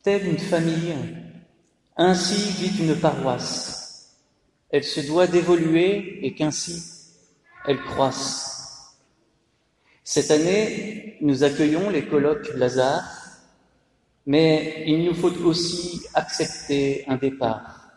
Telle une famille, ainsi vit une paroisse. Elle se doit d'évoluer et qu'ainsi elle croisse. Cette année, nous accueillons les colloques Lazare, mais il nous faut aussi accepter un départ.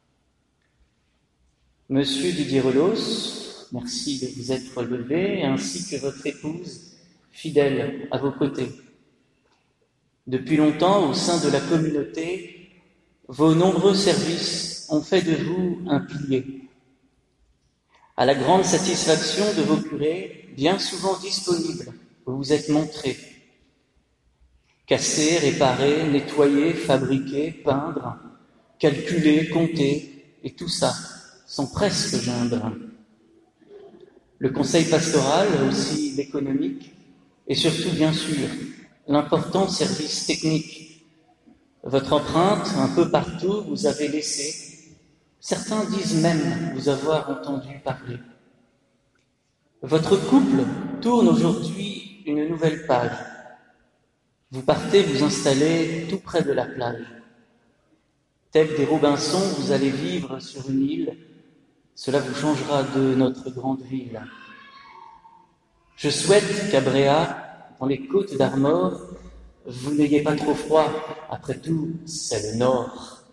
Monsieur Didier Relos, merci de vous être levé, ainsi que votre épouse, fidèle à vos côtés. Depuis longtemps, au sein de la communauté, vos nombreux services ont fait de vous un pilier. À la grande satisfaction de vos curés, bien souvent disponibles, vous vous êtes montrés. Casser, réparer, nettoyer, fabriquer, peindre, calculer, compter, et tout ça, sans presque geindre. Le conseil pastoral, aussi l'économique, et surtout, bien sûr, l'important service technique. Votre empreinte, un peu partout, vous avez laissé. Certains disent même vous avoir entendu parler. Votre couple tourne aujourd'hui une nouvelle page. Vous partez vous installer tout près de la plage. Tels des Robinson, vous allez vivre sur une île. Cela vous changera de notre grande ville. Je souhaite qu'à Bréa, dans les côtes d'Armor, vous n'ayez pas trop froid. Après tout, c'est le nord.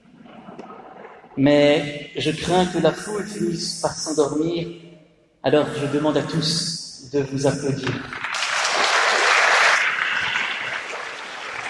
Mais je crains que la foule finisse par s'endormir. Alors je demande à tous de vous applaudir.